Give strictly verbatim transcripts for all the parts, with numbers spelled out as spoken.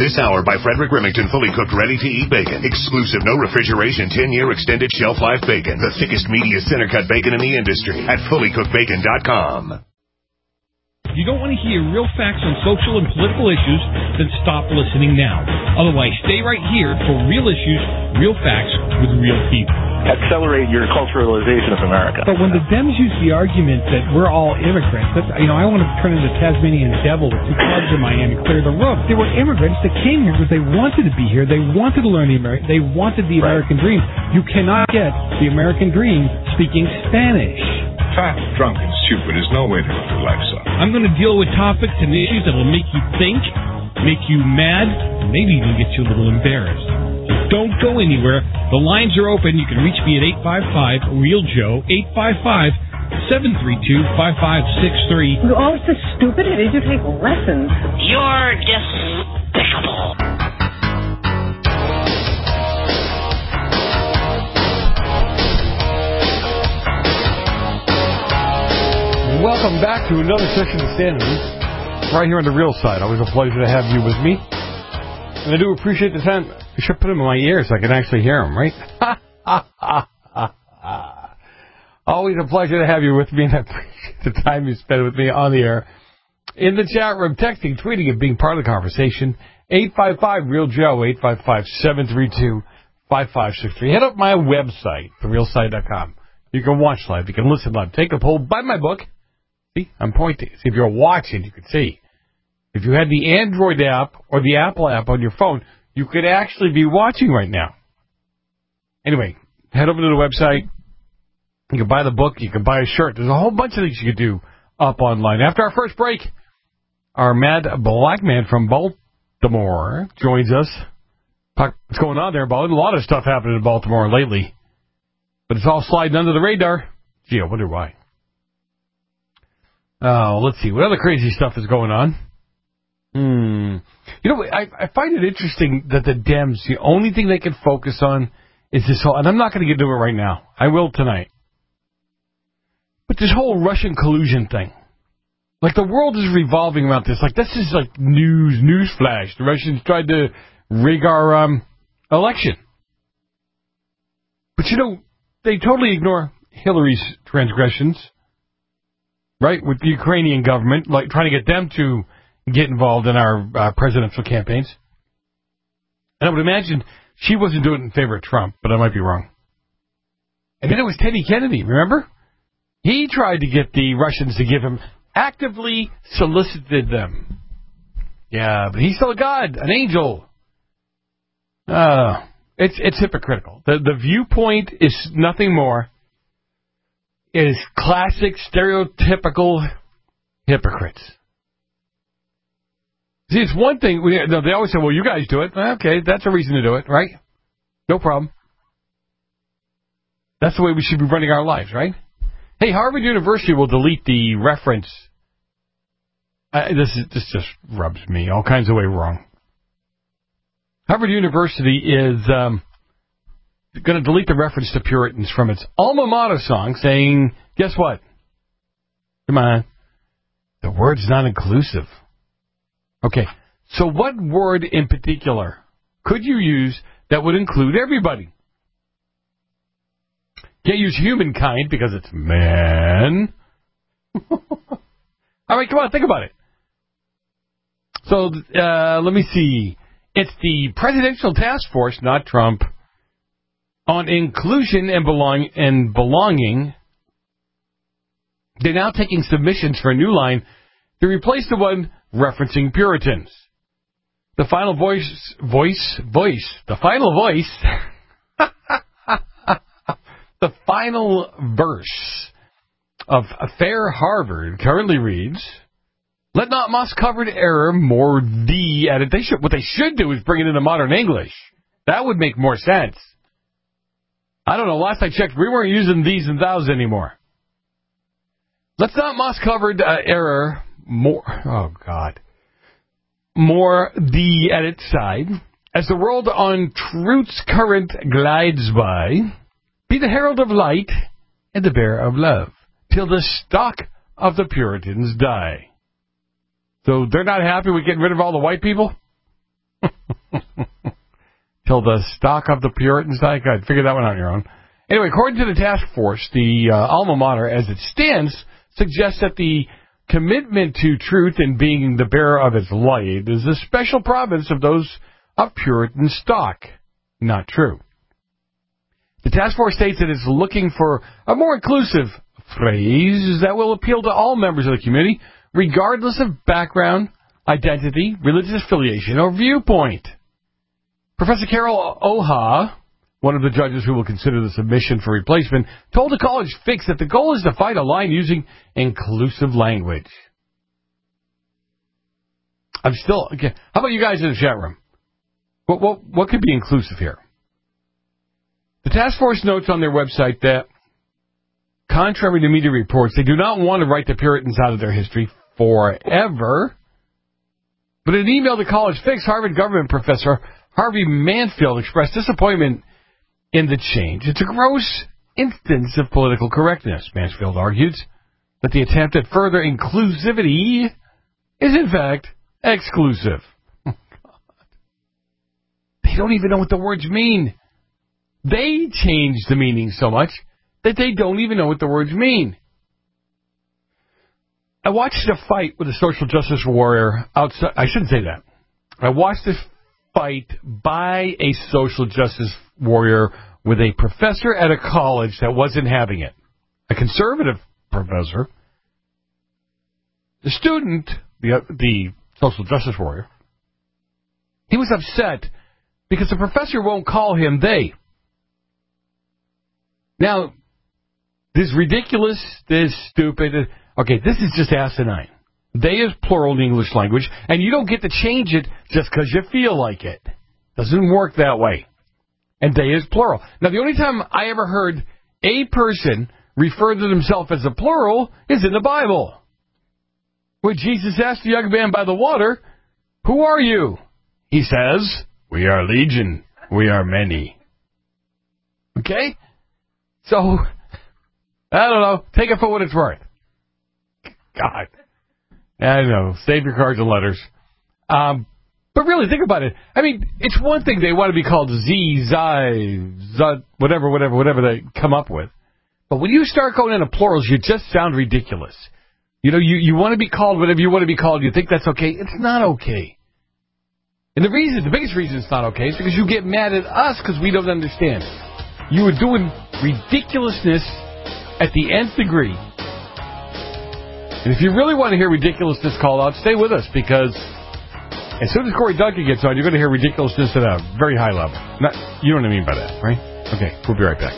This hour by Frederick Remington, fully cooked, ready-to-eat bacon. Exclusive, no refrigeration, ten-year extended shelf life bacon. The thickest, meatiest, center-cut bacon in the industry at fully cooked bacon dot com. If you don't want to hear real facts on social and political issues, then stop listening now. Otherwise, stay right here for real issues, real facts with real people. Accelerate your culturalization of America. But when the Dems use the argument that we're all immigrants, that's, you know, I want to turn into Tasmanian devil with two clubs in Miami, clear the road. They were immigrants that came here because they wanted to be here. They wanted to learn the American. They wanted the Right. American dream. You cannot get the American dream speaking Spanish. Fat, drunk, and stupid is no way to live your life, son. I'm going to deal with topics and issues that will make you think, make you mad, and maybe even get you a little embarrassed. So don't go anywhere. The lines are open. You can reach me at eight five five, real joe, eight five five, seven three two, five five six three. You're all so stupid. It is you take lessons. You're despicable. Welcome back to another session of Sanity, right here on the real side. Always a pleasure to have you with me. And I do appreciate the time. I should put them in my ears so I can actually hear them, right? Always a pleasure to have you with me, and I appreciate the time you spend with me on the air. In the chat room, texting, tweeting, and being part of the conversation. eight five five, real joe, eight five five, seven three two, five five six three. Head up my website, the real side dot com. You can watch live. You can listen live. Take a poll. Buy my book. See, I'm pointing. See, if you're watching, you can see. If you had the Android app or the Apple app on your phone, you could actually be watching right now. Anyway, head over to the website. You can buy the book. You can buy a shirt. There's a whole bunch of things you could do up online. After our first break, our mad black man from Baltimore joins us. Talk what's going on there, Baltimore. A lot of stuff happening in Baltimore lately. But it's all sliding under the radar. Gee, I wonder why. Oh, let's see. What other crazy stuff is going on? Hmm. You know, I, I find it interesting that the Dems, the only thing they can focus on is this whole, and I'm not going to get into it right now. I will tonight. But this whole Russian collusion thing. Like, the world is revolving around this. Like, this is like news, news flash. The Russians tried to rig our um, election. But, you know, they totally ignore Hillary's transgressions. Right, with the Ukrainian government, like trying to get them to get involved in our uh, presidential campaigns. And I would imagine she wasn't doing it in favor of Trump, but I might be wrong. And then it was Teddy Kennedy, remember? He tried to get the Russians to give him, actively solicited them. Yeah, but he's still a god, an angel. Uh, it's it's hypocritical. The, the viewpoint is nothing more. It is classic, stereotypical hypocrites. See, it's one thing. We, they always say, well, you guys do it. Okay, that's a reason to do it, right? No problem. That's the way we should be running our lives, right? Hey, Harvard University will delete the reference. Uh, this, is, this just rubs me all kinds of way wrong. Harvard University is... Um, going to delete the reference to Puritans from its alma mater song, saying, guess what? Come on. The word's not inclusive. Okay, so what word in particular could you use that would include everybody? Can't use humankind because it's man. All right, come on, think about it. So, uh, let me see. It's the Presidential Task Force, not Trump, on inclusion and belong and belonging. They're now taking submissions for a new line to replace the one referencing Puritans. The final voice, voice, voice, the final voice, the final verse of A Fair Harvard currently reads, let not moss-covered error more the edit. They should, what they should do is bring it into modern English. That would make more sense. I don't know. Last I checked, we weren't using these and thous anymore. Let's not moss-covered uh, error more. Oh, God. More the edit side. As the world on truth's current glides by, be the herald of light and the bearer of love, till the stock of the Puritans die. So they're not happy with getting rid of all the white people? till the stock of the Puritans die. God, figure that one out on your own. Anyway, according to the task force, the uh, alma mater, as it stands, suggests that the commitment to truth and being the bearer of its light is a special province of those of Puritan stock. Not true. The task force states that it's looking for a more inclusive phrase that will appeal to all members of the community, regardless of background, identity, religious affiliation, or viewpoint. Professor Carol Oha, one of the judges who will consider the submission for replacement, told the College Fix that the goal is to find a line using inclusive language. I'm still... Okay, how about you guys in the chat room? What, what, what could be inclusive here? The task force notes on their website that, contrary to media reports, they do not want to write the Puritans out of their history forever. But in an email to College Fix, Harvard government professor Harvey Mansfield expressed disappointment in the change. It's a gross instance of political correctness, Mansfield argues, that the attempt at further inclusivity is, in fact, exclusive. Oh, God. They don't even know what the words mean. They change the meaning so much that they don't even know what the words mean. I watched a fight with a social justice warrior outside. I shouldn't say that. I watched a fight by a social justice warrior with a professor at a college that wasn't having it. A conservative professor. The student, the, the social justice warrior, he was upset because the professor won't call him they. Now, this ridiculous, this stupid, okay, this is just asinine. They is plural in the English language, and you don't get to change it just because you feel like it. Doesn't work that way. And they is plural. Now, the only time I ever heard a person refer to themselves as a plural is in the Bible. When Jesus asked the young man by the water, "Who are you?" He says, "We are legion. We are many." Okay? So, I don't know. Take it for what it's worth. God. I know. Save your cards and letters. Um, but really, think about it. I mean, it's one thing they want to be called Z, Zi, Z, whatever, whatever, whatever they come up with. But when you start going into plurals, you just sound ridiculous. You know, you, you want to be called whatever you want to be called. You think that's okay. It's not okay. And the reason, the biggest reason it's not okay is because you get mad at us because we don't understand. You were doing ridiculousness at the nth degree. And if you really want to hear ridiculousness called out, stay with us, because as soon as Corey Duncan gets on, you're going to hear ridiculousness at a very high level. Not, you know what I mean by that, right? Okay, we'll be right back.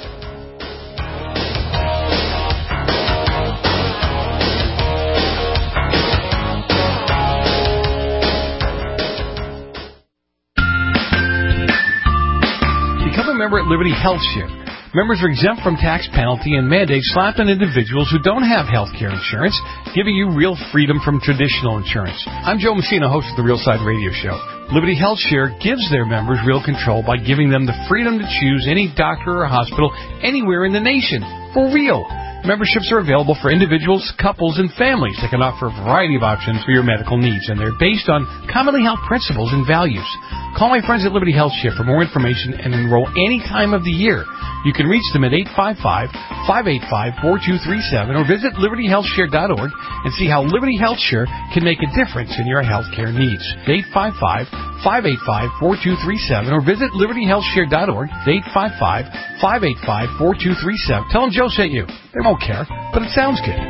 Become a member at Liberty Health Share. Members are exempt from tax penalty and mandates slapped on individuals who don't have health care insurance, giving you real freedom from traditional insurance. I'm Joe Messina, host of the Real Side Radio Show. Liberty Health Share gives their members real control by giving them the freedom to choose any doctor or hospital anywhere in the nation. For real. Memberships are available for individuals, couples, and families that can offer a variety of options for your medical needs, and they're based on commonly held principles and values. Call my friends at Liberty Health Share for more information and enroll any time of the year. You can reach them at eight five five, five eight five, four two three seven or visit liberty health share dot org and see how Liberty Health Share can make a difference in your health care needs. eight five five, five eight five, four two three seven or visit liberty health share dot org. eight five five, five eight five, four two three seven. Tell them Joe sent you. They won't care, but it sounds good.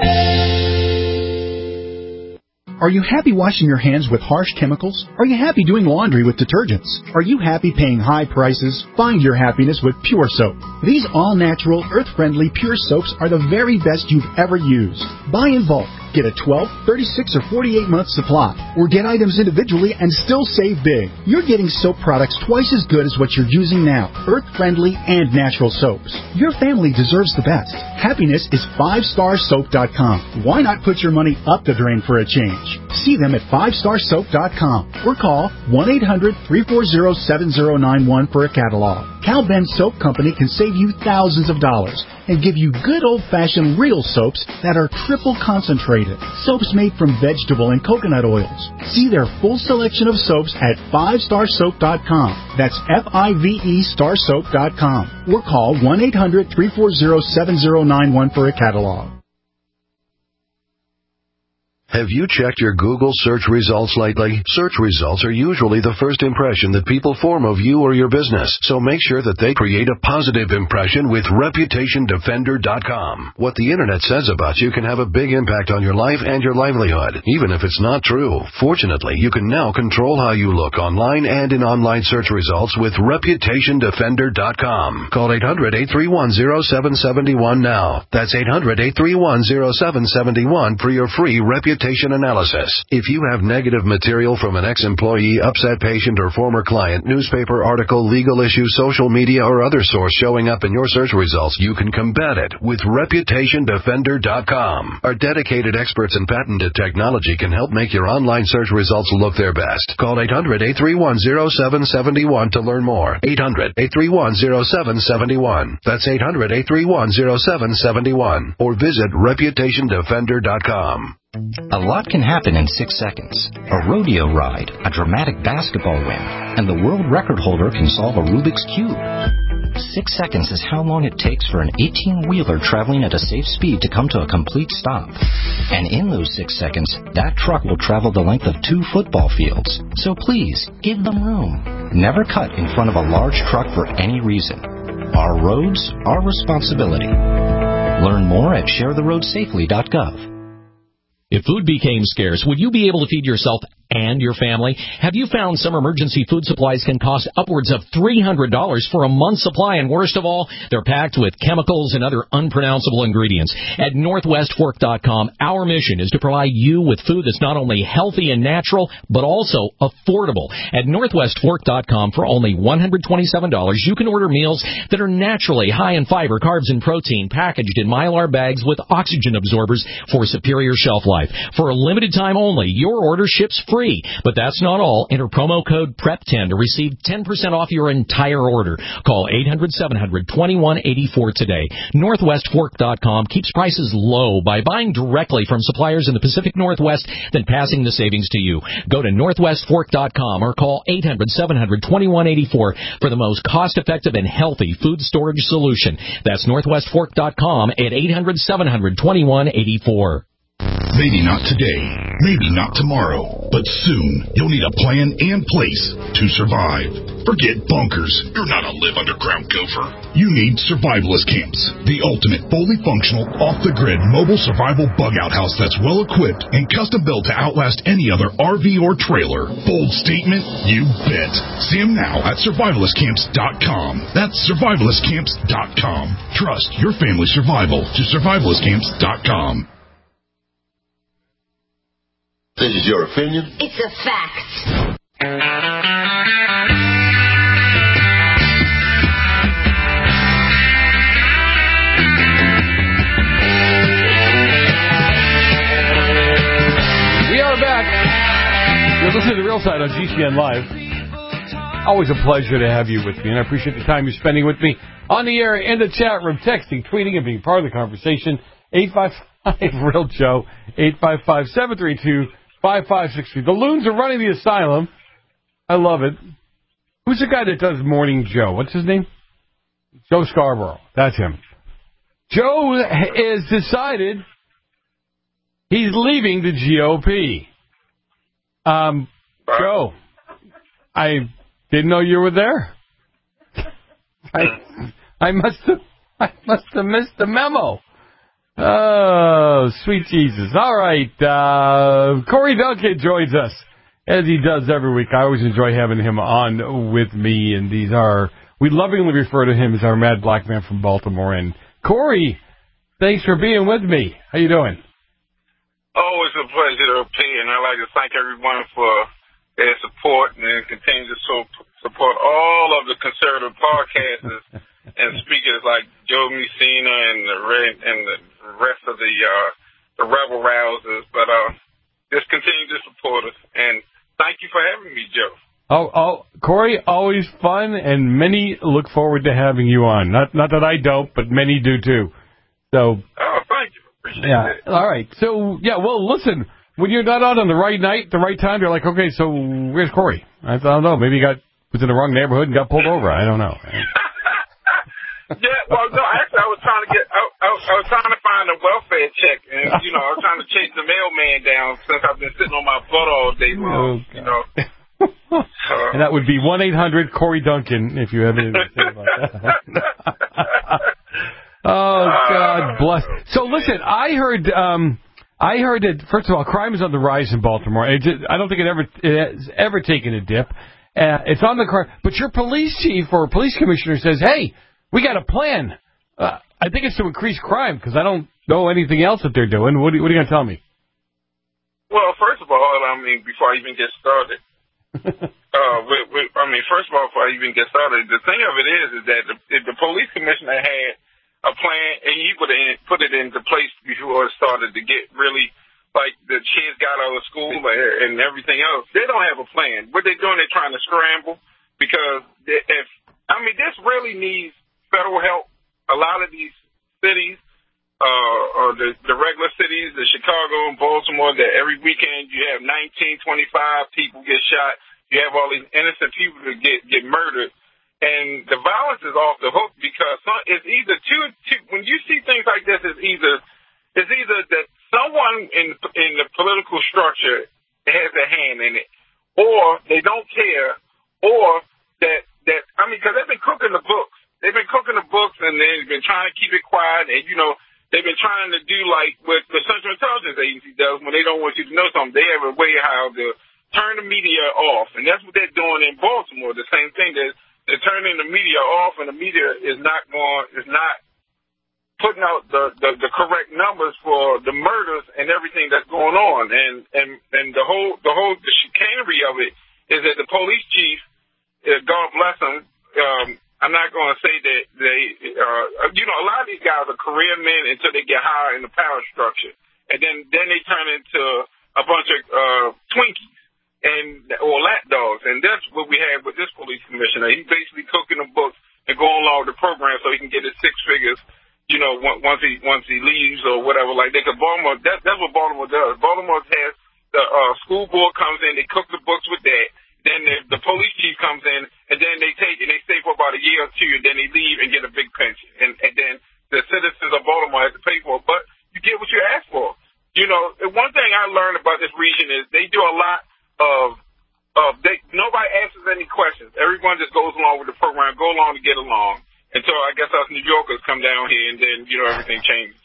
Are you happy washing your hands with harsh chemicals? Are you happy doing laundry with detergents? Are you happy paying high prices? Find your happiness with Pure Soap. These all-natural, earth-friendly Pure Soaps are the very best you've ever used. Buy in bulk. Get a twelve, thirty-six, or forty-eight month supply. Or get items individually and still save big. You're getting soap products twice as good as what you're using now. Earth-friendly and natural soaps. Your family deserves the best. Happiness is five star soap dot com. Why not put your money up the drain for a change? See them at five star soap dot com or call one eight hundred, three four zero, seven zero nine one for a catalog. Cal Ben Soap Company can save you thousands of dollars and give you good old-fashioned real soaps that are triple concentrated. Soaps made from vegetable and coconut oils. See their full selection of soaps at five star soap dot com. That's F I V E star soap dot com. Or call one eight hundred, three four zero, seven zero nine one for a catalog. Have you checked your Google search results lately? Search results are usually the first impression that people form of you or your business, so make sure that they create a positive impression with reputation defender dot com. What the Internet says about you can have a big impact on your life and your livelihood, even if it's not true. Fortunately, you can now control how you look online and in online search results with reputation defender dot com. Call eight hundred, eight three one, zero seven seven one now. That's eight hundred, eight three one, zero seven seven one for your free reputation analysis. If you have negative material from an ex-employee, upset patient, or former client, newspaper article, legal issue, social media, or other source showing up in your search results, you can combat it with reputation defender dot com. Our dedicated experts in patented technology can help make your online search results look their best. Call eight hundred, eight three one, zero seven seven one to learn more. eight hundred, eight three one, zero seven seven one. That's eight hundred, eight three one, zero seven seven one. Or visit reputation defender dot com. A lot can happen in six seconds. A rodeo ride, a dramatic basketball win, and the world record holder can solve a Rubik's Cube. Six seconds is how long it takes for an eighteen-wheeler traveling at a safe speed to come to a complete stop. And in those six seconds, that truck will travel the length of two football fields. So please, give them room. Never cut in front of a large truck for any reason. Our roads, our responsibility. Learn more at share the road safely dot gov. If food became scarce, would you be able to feed yourself and your family? Have you found some emergency food supplies can cost upwards of three hundred dollars for a month's supply? And worst of all, they're packed with chemicals and other unpronounceable ingredients. At Northwest Fork dot com, our mission is to provide you with food that's not only healthy and natural, but also affordable. At Northwest Fork dot com, for only one hundred twenty-seven dollars, you can order meals that are naturally high in fiber, carbs, and protein, packaged in Mylar bags with oxygen absorbers for superior shelf life. For a limited time only, your order ships free. But that's not all. Enter promo code P R E P ten to receive ten percent off your entire order. Call eight hundred, seven hundred, twenty-one eighty-four today. Northwest Fork dot com keeps prices low by buying directly from suppliers in the Pacific Northwest, then passing the savings to you. Go to Northwest Fork dot com or call eight hundred, seven hundred, twenty-one eighty-four for the most cost-effective and healthy food storage solution. That's Northwest Fork dot com at eight hundred, seven hundred, twenty-one eighty-four. Maybe not today, maybe not tomorrow, but soon you'll need a plan and place to survive. Forget bunkers. You're not a live underground gopher. You need Survivalist Camps, the ultimate fully functional, off-the-grid mobile survival bug-out house that's well-equipped and custom-built to outlast any other R V or trailer. Bold statement? You bet. See them now at survivalist camps dot com. That's survivalist camps dot com. Trust your family's survival to survivalist camps dot com. This is your opinion? It's a fact. We are back. You're listening to The Real Side on G C N Live. Always a pleasure to have you with me, and I appreciate the time you're spending with me on the air, in the chat room, texting, tweeting, and being part of the conversation. eight five five, real Joe, eight five five, seven three two, five five six three. The Loons are running the asylum. I love it. Who's the guy that does Morning Joe? What's his name? Joe Scarborough. That's him. Joe has decided he's leaving the G O P. Um, Joe, I didn't know you were there. I, I must have, I must have missed the memo. Oh, sweet Jesus. All right. Uh, Corey Duncan joins us, as he does every week. I always enjoy having him on with me, and these are, we lovingly refer to him as our mad black man from Baltimore. And Corey, thanks for being with me. How you doing? Oh, it's a pleasure to be, and I'd like to thank everyone for their support and continue to so, support all of the conservative podcasters and speakers like Joe Messina and the and the rest of the uh, the rebel rousers. But uh, just continue to Corey, always fun, and many look forward to having you on. Not not that I don't, but many do too. So. Oh, thank you. Appreciate yeah. it. All right. So, yeah, well, listen, when you're not out on the right night, the right time, you're like, okay, so where's Corey? I don't know. Maybe he got was in the wrong neighborhood and got pulled over. I don't know. Yeah, well, no, actually, I was trying to get, I, I, I was trying to find a welfare check, and, you know, I was trying to chase the mailman down since I've been sitting on my butt all day long, oh, you know. Uh, and that would be one eight hundred Corey Duncan, if you have anything to say about that. Oh, God bless. So, listen, I heard, um, I heard that, first of all, crime is on the rise in Baltimore. It just, I don't think it ever, it has ever taken a dip. Uh, it's on the car, but your police chief or police commissioner says, hey, we got a plan. Uh, I think it's to increase crime because I don't know anything else that they're doing. What are, what are you going to tell me? Well, first of all, I mean, before I even get started, uh, we, we, I mean, first of all, before I even get started, the thing of it is, is that the, if the police commissioner had a plan and he would have put it into place before it started to get really, like the kids got out of school and everything else, they don't have a plan. What they're doing, they're trying to scramble because if, I mean, this really needs federal help. A lot of these cities, uh, or the, the regular cities, the Chicago and Baltimore, that every weekend you have nineteen, twenty-five people get shot. You have all these innocent people that get, get murdered. And the violence is off the hook because some, it's either two, two, when you see things like this, it's either, it's either that someone in, in the political structure has a hand in it, or they don't care, or that, that, I mean, because they've been cooking the books. They've been cooking the books, and they've been trying to keep it quiet, and, you know, they've been trying to do like what the Central Intelligence Agency does when they don't want you to know something. They have a way how to turn the media off, and that's what they're doing in Baltimore. The same thing that they're turning the media off, and the media is not going, is not putting out the, the, the correct numbers for the murders and everything that's going on, and and and the whole the whole the chicanery of it is that the police chief, uh, God bless him. Um, I'm not going to say that they, uh, you know, a lot of these guys are career men until they get higher in the power structure. And then, then they turn into a bunch of, uh, Twinkies and, or lapdogs. And that's what we have with this police commissioner. He's basically cooking the books and going along with the program so he can get his six figures, you know, once he, once he leaves or whatever like that. Cause Baltimore, that, that's what Baltimore does. Baltimore has the, uh, school board comes in, they cook the books with that. Then the, the police chief comes in, and then they take and they stay for about a year or two, and then they leave and get a big pension. And, and then the citizens of Baltimore have to pay for it. But you get what you ask for. You know, one thing I learned about this region is they do a lot of, of they, nobody answers any questions. Everyone just goes along with the program, go along to get along. Until I guess us New Yorkers come down here, and then, you know, everything changes.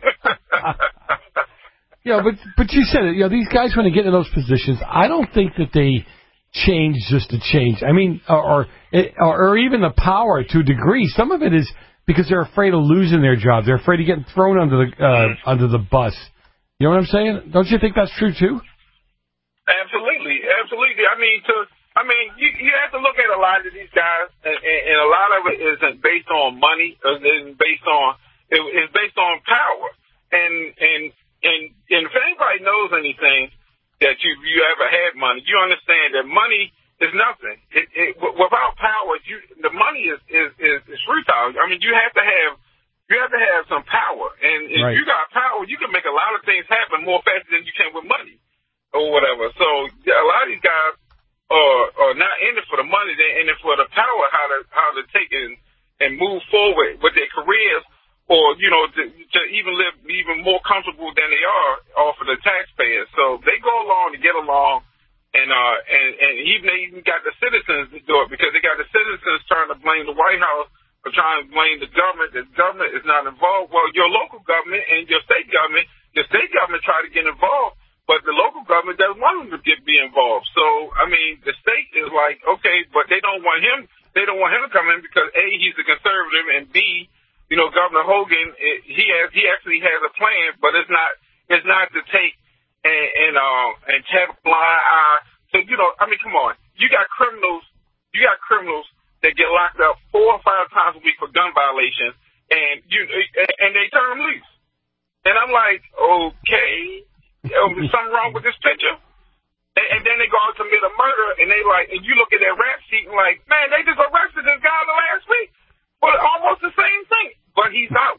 Yeah, but but you said it. You know, these guys, when they get in those positions, I don't think that they change just to change. I mean, or, or or even the power to a degree. Some of it is because they're afraid of losing their job. They're afraid of getting thrown under the uh, under the bus. You know what I'm saying? Don't you think that's true too? Absolutely, absolutely. I mean, to I mean, you you have to look at a lot of these guys, and, and a lot of it isn't based on money. It's based on it, it's based on power. And and and and if anybody knows anything, that you you ever had money, you understand that money is nothing. It, it, without power, you, the money is, is, is, is futile. I mean, you have to have you have to have some power, and if right. you got power, you can make a lot of things happen more faster than you can with money or whatever. So a lot of these guys are, are not in it for the money; they're in it for the power, how to how to take and and move forward with their careers, or, you know, to, to even live even more comfortable than they are off of the taxpayers. So they go along to get along, and uh, and, and even they even got the citizens to do it, because they got the citizens trying to blame the White House for trying to blame the government. The government is not involved. Well, your local government and your state government, your state government try to get involved, but the local government doesn't want them to get be involved. So, I mean, the state is like, okay, but they don't want him. They don't want him to come in because A, he's a conservative, and B, you know, Governor Hogan, it, he has he actually has a plan, but it's not it's not to take and and uh, and tap a blind eye. So, you know, I mean, come on, you got criminals, you got criminals that get locked up four or five times a week for gun violations, and you and they turn them loose. And I'm like, okay, um, is something wrong with this picture? And, and then they go out and commit a murder, and they like, and you look at their rap sheet, acting like, man, they just arrested this guy the last week for almost the same thing, but he's out.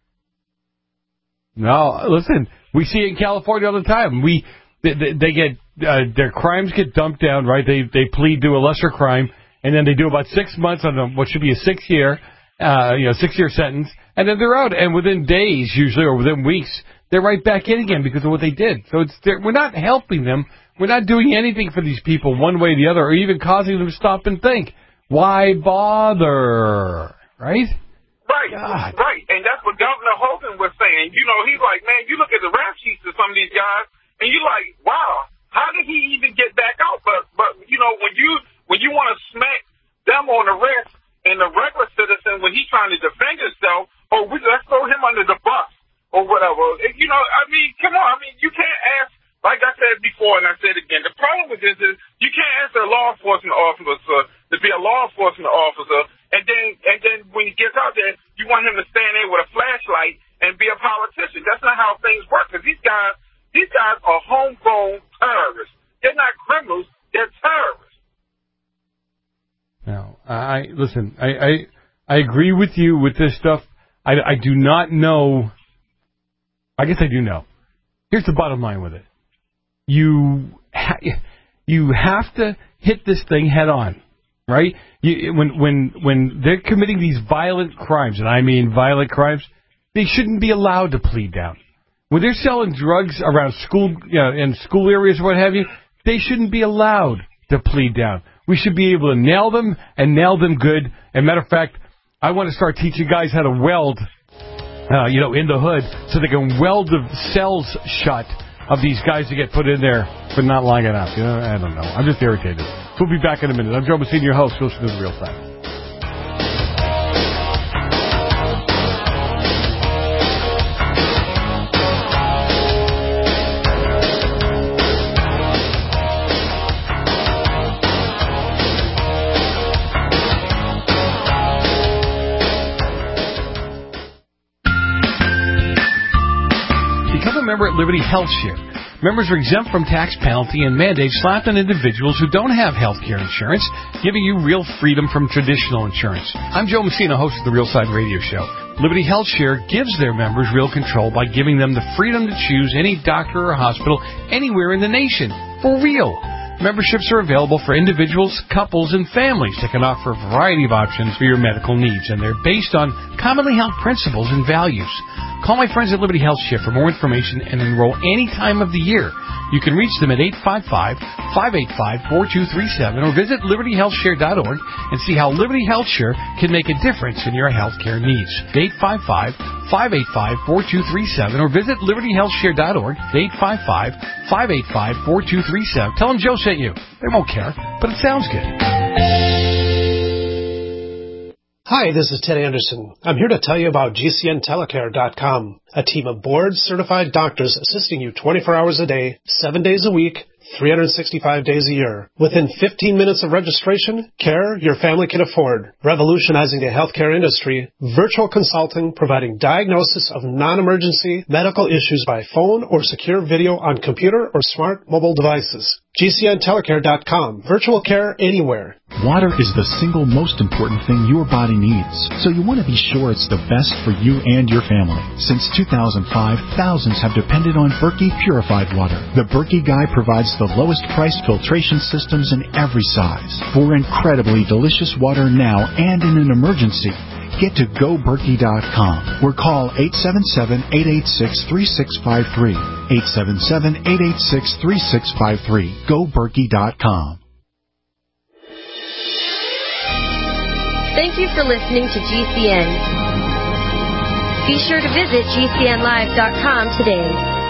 No, listen, we see it in California all the time. We they, they get uh, their crimes get dumped down, right? They they plead to a lesser crime, and then they do about six months on a, what should be a six year, uh, you know, six year sentence, and then they're out. And within days, usually, or within weeks, they're right back in again because of what they did. So it's we're not helping them. We're not doing anything for these people one way or the other, or even causing them to stop and think. Why bother? Right? Right, God. Right, and that's what Governor Hogan was saying. You know, he's like, man, you look at the rap sheets of some of these guys, and you're like, wow, how did he even get back out? But, but you know, when you when you want to smack them on the wrist, and the regular citizen, when he's trying to defend himself, oh, we, let's throw him under the bus or whatever. You know, I mean, come on. I mean, you can't ask, like I said before, and I said again, the problem with this is you can't ask a law enforcement officer to be a law enforcement officer, and then and then when he gets out there, you want him to stand there with a flashlight and be a politician. That's not how things work, because these guys, these guys are homegrown terrorists. They're not criminals. They're terrorists. No, I listen. I, I I agree with you with this stuff. I, I do not know. I guess I do know. Here's the bottom line with it. You ha- you have to hit this thing head on, right? You, when when when they're committing these violent crimes, and I mean violent crimes, they shouldn't be allowed to plead down. When they're selling drugs around school, you know, in school areas or what have you, they shouldn't be allowed to plead down. We should be able to nail them and nail them good. And matter of fact, I want to start teaching guys how to weld, uh, you know, in the hood, so they can weld the cells shut of these guys that get put in there for not long enough. You know, I don't know. I'm just irritated. We'll be back in a minute. I'm Joe Messina, your host. Listen to the Real Time. Member at Liberty Health Share. Members are exempt from tax penalty and mandates slapped on individuals who don't have health care insurance, giving you real freedom from traditional insurance. I'm Joe Messina, host of the Real Side Radio Show. Liberty Health Share gives their members real control by giving them the freedom to choose any doctor or hospital anywhere in the nation. For real. Memberships are available for individuals, couples, and families that can offer a variety of options for your medical needs, and they're based on commonly held principles and values. Call my friends at Liberty Health Share for more information and enroll any time of the year. You can reach them at eight five five, five eight five, four two three seven or visit liberty health share dot org and see how Liberty Health Share can make a difference in your health care needs. eight five five, five eight five, four two three seven or visit liberty health share dot org, eight five five, five eight five, four two three seven. Tell them Joe sent you. They won't care, but it sounds good. Hi, this is Ted Anderson. I'm here to tell you about G C N telecare dot com, a team of board-certified doctors assisting you twenty-four hours a day, seven days a week, three hundred sixty-five days a year. Within fifteen minutes of registration, care your family can afford. Revolutionizing the healthcare industry, virtual consulting providing diagnosis of non-emergency medical issues by phone or secure video on computer or smart mobile devices. G C N telecare dot com. Virtual care anywhere. Water is the single most important thing your body needs, so you want to be sure it's the best for you and your family. Since two thousand five, thousands have depended on Berkey purified water. The Berkey Guy provides the lowest priced filtration systems in every size. For incredibly delicious water now and in an emergency, get to go berkey dot com or call eight seven seven, eight eight six, three six five three. eight seven seven, eight eight six, three six five three. go berkey dot com. Thank you for listening to G C N. Be sure to visit G C N live dot com today.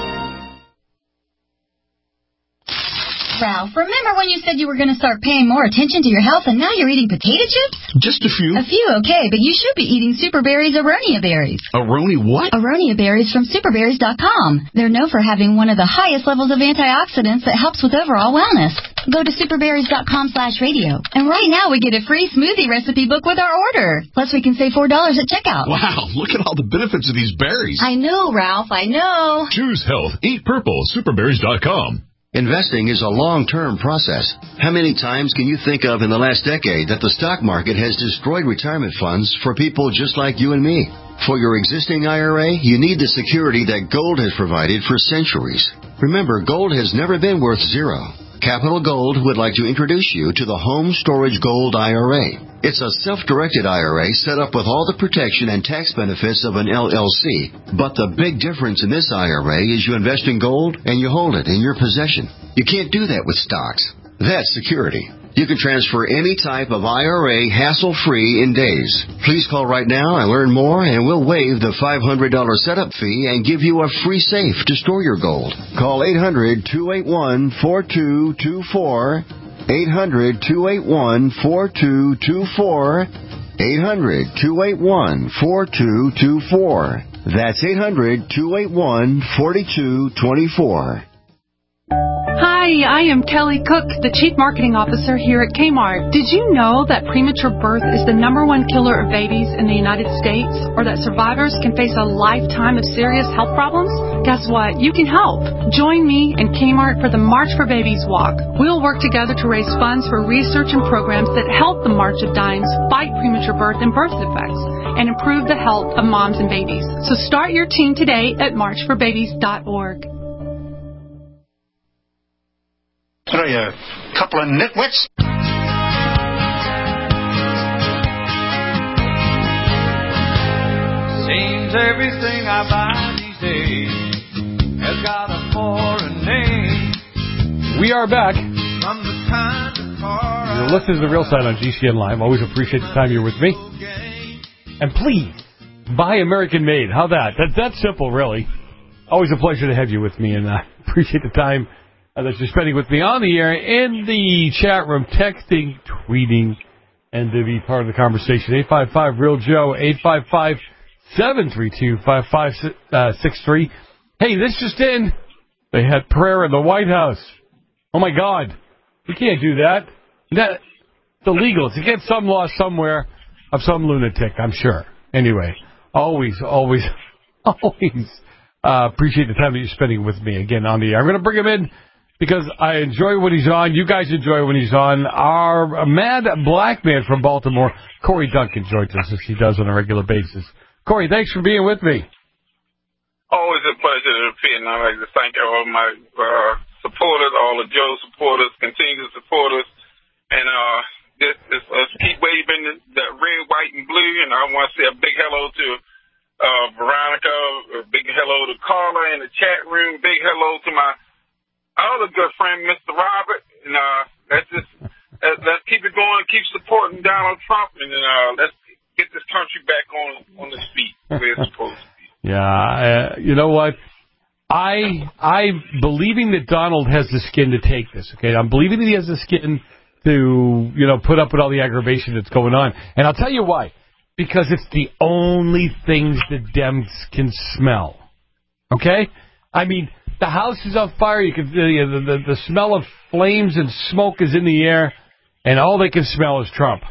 Ralph, remember when you said you were going to start paying more attention to your health and now you're eating potato chips? Just a few. A few, okay, but you should be eating Super Berries Aronia berries. Aronia what? Aronia berries from super berries dot com. They're known for having one of the highest levels of antioxidants that helps with overall wellness. Go to super berries dot com slash radio. And right now we get a free smoothie recipe book with our order. Plus we can save four dollars at checkout. Wow, look at all the benefits of these berries. I know, Ralph, I know. Choose health. Eat purple. super berries dot com. Investing is a long-term process. How many times can you think of in the last decade that the stock market has destroyed retirement funds for people just like you and me? For your existing I R A, you need the security that gold has provided for centuries. Remember, gold has never been worth zero. Capital Gold would like to introduce you to the Home Storage Gold I R A. It's a self-directed I R A set up with all the protection and tax benefits of an L L C. But the big difference in this I R A is you invest in gold and you hold it in your possession. You can't do that with stocks. That's security. You can transfer any type of I R A hassle-free in days. Please call right now and learn more, and we'll waive the five hundred dollars setup fee and give you a free safe to store your gold. Call eight hundred, two eight one, four two two four, eight hundred, two eight one, four two two four, eight hundred, two eight one, four two two four. That's eight hundred, two eight one, four two two four. Hi, I am Kelly Cook, the Chief Marketing Officer here at Kmart. Did you know that premature birth is the number one killer of babies in the United States, or that survivors can face a lifetime of serious health problems? Guess what? You can help. Join me and Kmart for the March for Babies Walk. We'll work together to raise funds for research and programs that help the March of Dimes fight premature birth and birth defects and improve the health of moms and babies. So start your team today at march for babies dot org. What are you, a couple of nitwits? Seems everything I buy these days has got a foreign name. We are back. From the kind of car You're listening to The Real Side on G C N Live. Always appreciate the time you're with me. And please, buy American Made. How that? That that's simple, really. Always a pleasure to have you with me, and I uh, appreciate the time Uh, that you're spending with me on the air, in the chat room, texting, tweeting, and to be part of the conversation. eight five five real Joe, eight five five, seven three two, five five six three. Hey, this just in. They had prayer in the White House. Oh, my God. You can't do that. That it's illegal. It's against some law somewhere of some lunatic, I'm sure. Anyway, always, always, always uh, appreciate the time that you're spending with me again on the air. I'm going to bring him in because I enjoy when he's on. You guys enjoy when he's on. Our mad black man from Baltimore, Corey Duncan, joins us as he does on a regular basis. Corey, thanks for being with me. Always a pleasure to appear, and I'd like to thank all my uh, supporters, all of Joe's supporters, continue to support us. And uh, this, this, let's keep waving the, the red, white, and blue. And I want to say a big hello to uh, Veronica, a big hello to Carla in the chat room, big hello to my other good friend, Mister Robert, and uh, let's just uh, let's keep it going, keep supporting Donald Trump, and uh, let's get this country back on on its feet where it's supposed to be. Yeah, uh, you know what? I I believing that Donald has the skin to take this. Okay, I'm believing that he has the skin to you know put up with all the aggravation that's going on, and I'll tell you why. Because it's the only things that Dems can smell. Okay, I mean. The house is on fire. You can the, the the smell of flames and smoke is in the air, and all they can smell is Trump.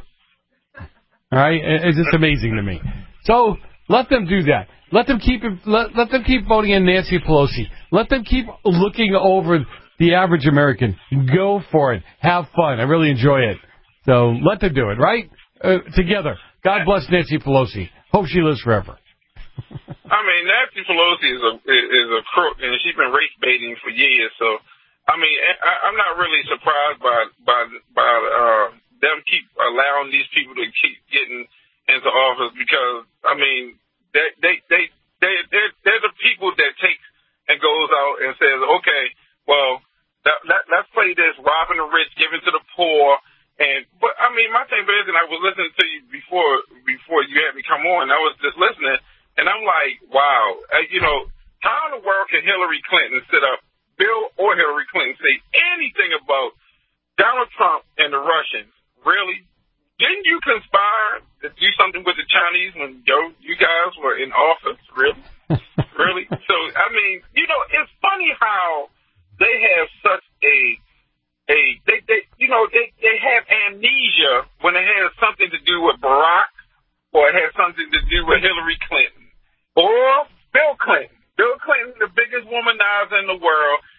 All right, it's just amazing to me. So let them do that. Let them keep let let them keep voting in Nancy Pelosi. Let them keep looking over the average American. Go for it. Have fun. I really enjoy it. So let them do it. Right uh, together. God bless Nancy Pelosi. Hope she lives forever. I mean, Nancy Pelosi is a is a crook, and she's been race baiting for years. So, I mean, I, I'm not really surprised by by by uh, them keep allowing these people to keep getting into office because, I mean, they they they they they're, they're the people that takes and goes out and says, okay, well, that, that, let's play this robbing the rich, giving to the poor. And but I mean, my thing is, and I was listening to you before before you had me come on. I was just listening. And I'm like, wow, uh, you know, how in the world can Hillary Clinton sit up, Bill or Hillary Clinton, say anything about Donald Trump and the Russians? Really? Didn't you conspire to do something with the Chinese when yo, you guys were in office? Really? Really? So, I mean, you know, it's funny how they have such a, a they, they you know, they, they have amnesia when it has something to do with Barack or it has something to do with Hillary Clinton. Or Bill Clinton. Bill Clinton, the biggest womanizer in the world, but you're trying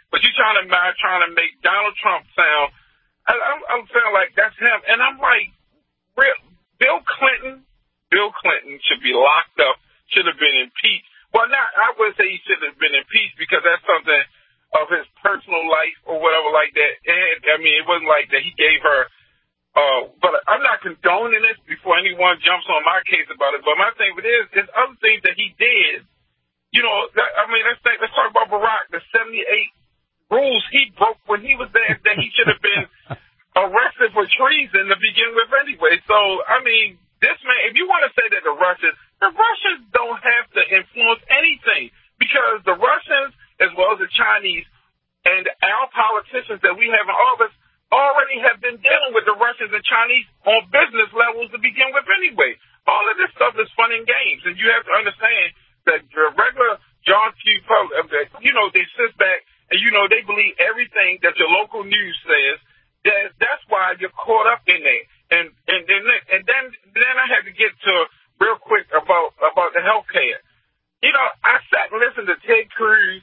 trying to trying to make Donald Trump sound. I, I'm, I'm feeling like that's him, and I'm like, real, Bill Clinton. Bill Clinton should be locked up. Should have been impeached. Well, not I would say he should have been impeached because that's something of his personal life or whatever like that. And I mean, it wasn't like that he gave her. Uh, but I'm not condoning this before anyone jumps on my case about it. But my thing with it is, there's other things that he did. You know, that, I mean, let's think, let's talk about Barack. The seventy-eight rules he broke when he was there that he should have been arrested for treason to begin with anyway. So, I mean, this man, if you want to say that the Russians, the Russians don't have to influence anything because the Russians, as well as the Chinese and our politicians that we have in office, already have been dealing with the Russians and Chinese on business levels to begin with anyway. All of this stuff is fun and games, and you have to understand that the regular John Q. public, you know, they sit back and, you know, they believe everything that your local news says. That, that's why you're caught up in there. And and then and then then I had to get to real quick about about the health care. You know, I sat and listened to Ted Cruz,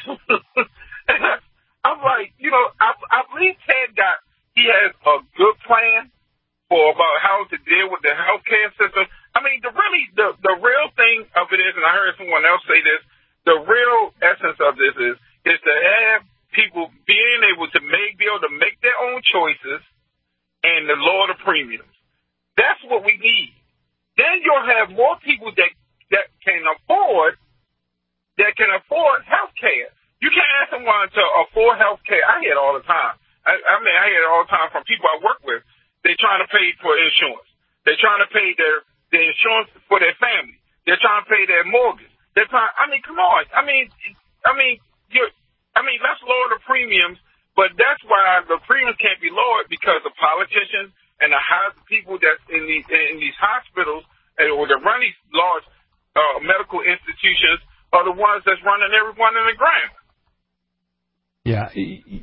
and I, I'm like, you know, I, I believe Ted got, he has a good plan for about how to deal with the healthcare system. I mean, the really, the, the real thing of it is, and I heard someone else say this, the real essence of this is, is to have people being able to make, be able to make their own choices and to lower the premiums. That's what we need. Then you'll have more people that, that can afford, that can afford healthcare. You can't ask someone to afford health care. I hear it all the time. I, I mean, I hear it all the time from people I work with. They're trying to pay for insurance. They're trying to pay their, their insurance for their family. They're trying to pay their mortgage. They're trying, I mean, come on. I mean, I mean, you I mean, let's lower the premiums, but that's why the premiums can't be lowered because the politicians and the high people that's in these, in these hospitals or that run these large uh, medical institutions are the ones that's running everyone in the ground. Yeah,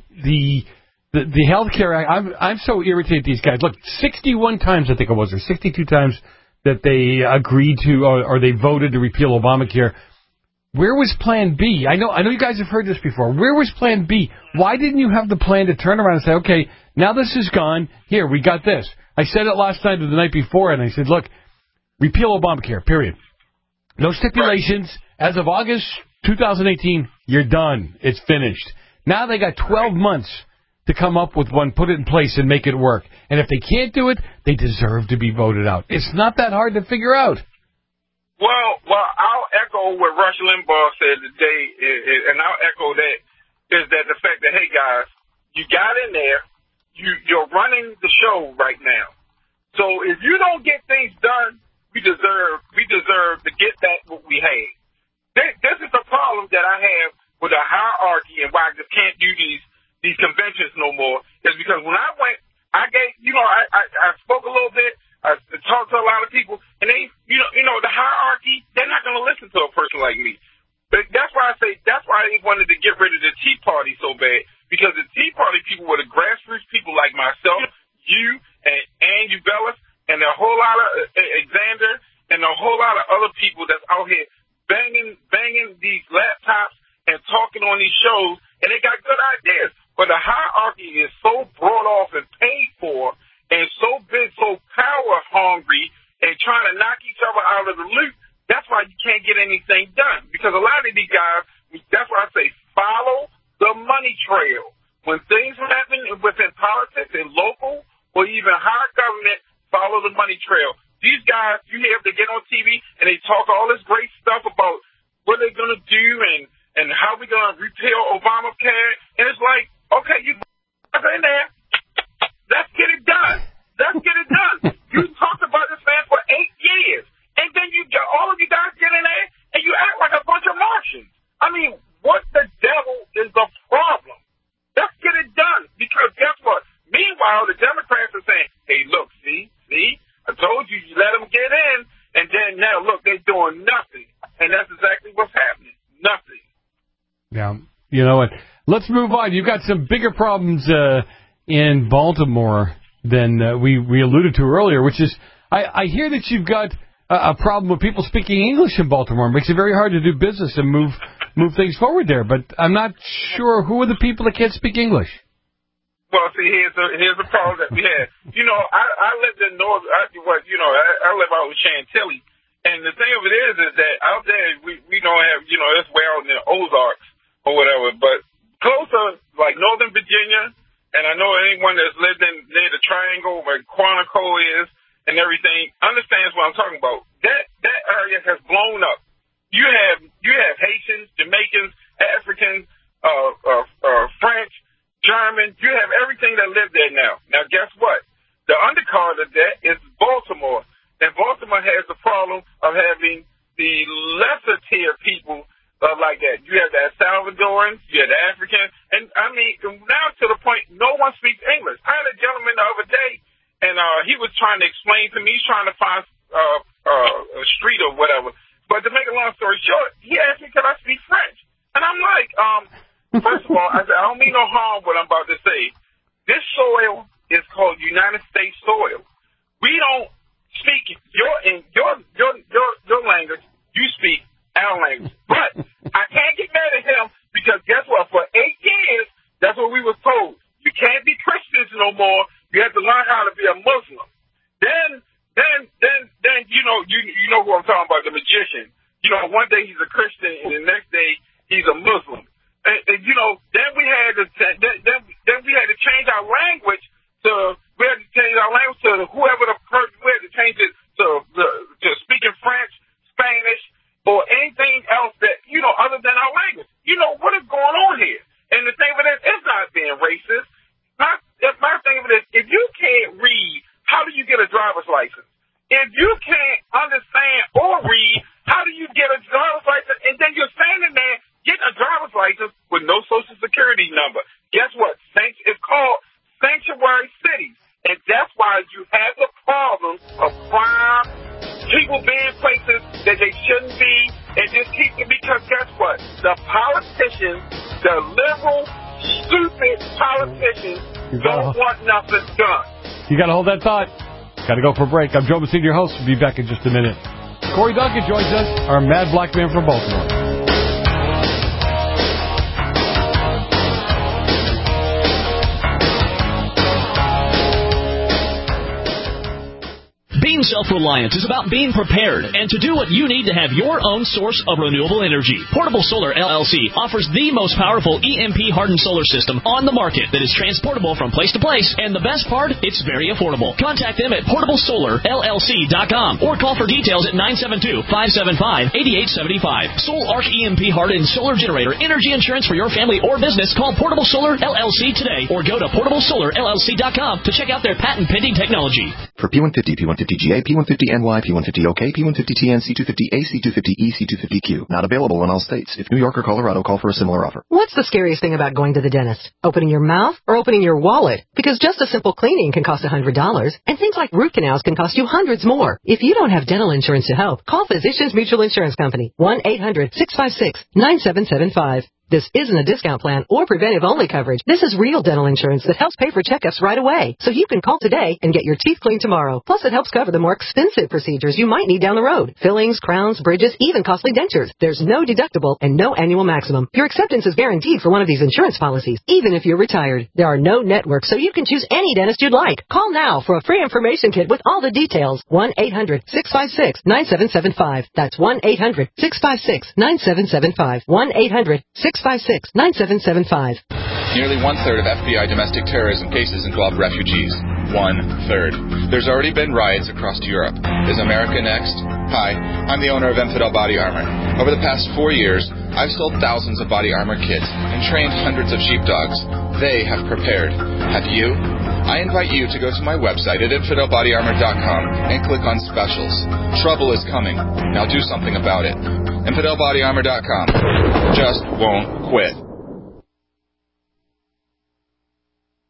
the the the healthcare act. I'm I'm so irritated at these guys. Look, sixty-one times I think it was, or sixty-two times that they agreed to, or, or they voted to repeal Obamacare. Where was Plan B? I know I know you guys have heard this before. Where was Plan B? Why didn't you have the plan to turn around and say, okay, now this is gone. Here, we got this. I said it last night or the night before, and I said, look, repeal Obamacare. Period. No stipulations. As of August twenty eighteen, you're done. It's finished. Now they got twelve months to come up with one, put it in place, and make it work. And if they can't do it, they deserve to be voted out. It's not that hard to figure out. Well, well, I'll echo what Rush Limbaugh said today, and I'll echo that, is that the fact that, hey, guys, you got in there, you, you're running the show right now. So if you don't get things done, we deserve we deserve to get back what we had. This, this is the problem that I have with the hierarchy and why I just can't do these these conventions no more, is because when I went, I gave, you know, I, I, I spoke a little bit, I talked to a lot of people, and they, you know, you know, the hierarchy, they're not going to listen to a person like me. But that's why I say, that's why they wanted to get rid of the Tea Party so bad, because the Tea Party people were the grassroots people like myself, you, and Ann Ubelis, and a whole lot of uh, Alexander, and a whole lot of other people that's out here banging, banging these laptops and talking on these shows, and they got good ideas. But the hierarchy is so brought off and paid for, and so big, so power hungry, and trying to knock each other out of the loop. That's why you can't get anything done. Because a lot of these guys, that's why I say follow the money trail. When things happen within politics and local or even higher government, follow the money trail. These guys, you hear they get on T V and they talk all this great stuff about what they're going to do and and how we're going to repeal Obamacare. And it's like, okay, you in there. Let's get it done. Let's get it done. You talked about this man for eight years. And then you all of you guys get in there and you act like a bunch of Martians. I mean, what the devil is the problem? Let's get it done. Because guess what? Meanwhile, the Democrats are saying, hey, look, see, see, I told you, you let them get in. And then now, look, they're doing nothing. And that's exactly what's happening. Nothing. Yeah, you know what? Let's move on. You've got some bigger problems uh, in Baltimore than uh, we, we alluded to earlier, which is I, I hear that you've got a, a problem with people speaking English in Baltimore. It makes it very hard to do business and move move things forward there. But I'm not sure who are the people that can't speak English. Well, see, here's the here's the problem that we had. You know, I I lived in North. I, what you know, I, I live out in Chantilly, and the thing of it is, is that out there we we don't have, you know, it's way out in the Ozarks or whatever, but closer, like Northern Virginia, and I know anyone that's lived in near the Triangle where Quantico is and everything understands what I'm talking about. That that area has blown up. You have you have Haitians, Jamaicans, Africans, uh, uh, uh, French, German. You have everything that live there now. Now, guess what? The undercard of that is Baltimore, and Baltimore has the problem of having the lesser tier people uh, like that. You have the Salvadorans, you have the Africans, and I mean now to the point no one speaks English. I had a gentleman the other day, and uh, he was trying to explain to me, he's trying to find uh, uh, a street or whatever. But to make a long story short, he asked me could I speak French, and I'm like, um. First of all, I said, I don't mean no harm what I'm about to say. This soil is called United States soil. We don't speak your in your your your your language. You speak our language. But I can't get mad at him because guess what? For eight years, that's what we were told. You can't be Christians no more. You have to learn how to be a Muslim. Then then then then you know you you know who I'm talking about, the magician. You know, one day he's a Christian and the next day he's a Muslim. And, and, you know, then we had to then, then then we had to change our language to we had to change our language to whoever the person we had to change it to to, to speaking French, Spanish, or anything else that you know other than our language. You know what is going on here? And the thing of it is, it's not being racist. My my thing of it is, if you can't read, how do you get a driver's license? If you can't understand or read, how do you get a driver's license? And then you're standing there getting a driver's license with no social security number. Guess what? It's called sanctuary cities. And that's why you have the problem of crime, people being places that they shouldn't be, and just keep it because guess what? The politicians, the liberal, stupid politicians don't want nothing done. You got to hold that thought. Got to go for a break. I'm Joe Messina, your host. We'll be back in just a minute. Corey Duncan joins us, our mad black man from Baltimore. Being self-reliant is about being prepared and to do what you need to have your own source of renewable energy. Portable Solar L L C offers the most powerful E M P-hardened solar system on the market that is transportable from place to place, and the best part, it's very affordable. Contact them at portable solar L L C dot com or call for details at nine seven two, five seven five, eight eight seven five. Sol Arc E M P-hardened solar generator energy insurance for your family or business. Call Portable Solar L L C today or go to portable solar L L C dot com to check out their patent-pending technology. For P one fifty, P one fifty G A, P one fifty N Y, P one fifty O K, P one fifty T N, C two fifty A, C two fifty E, C two fifty Q. Not available in all states. If New York or Colorado, call for a similar offer. What's the scariest thing about going to the dentist? Opening your mouth or opening your wallet? Because just a simple cleaning can cost one hundred dollars, and things like root canals can cost you hundreds more. If you don't have dental insurance to help, call Physicians Mutual Insurance Company, one eight hundred, six five six, nine seven seven five. This isn't a discount plan or preventive-only coverage. This is real dental insurance that helps pay for checkups right away, so you can call today and get your teeth cleaned tomorrow. Plus, it helps cover the more expensive procedures you might need down the road. Fillings, crowns, bridges, even costly dentures. There's no deductible and no annual maximum. Your acceptance is guaranteed for one of these insurance policies, even if you're retired. There are no networks, so you can choose any dentist you'd like. Call now for a free information kit with all the details. one eight hundred, six five six, nine seven seven five. That's one eight hundred, six five six, nine seven seven five. one eight hundred, six five six, nine seven seven five. Nearly one-third of F B I domestic terrorism cases involve refugees. One-third. There's already been riots across Europe. Is America next? Hi, I'm the owner of Infidel Body Armor. Over the past four years, I've sold thousands of body armor kits and trained hundreds of sheepdogs. They have prepared. Have you? I invite you to go to my website at infidel body armor dot com and click on specials. Trouble is coming. Now do something about it. infidel body armor dot com. Just won't quit.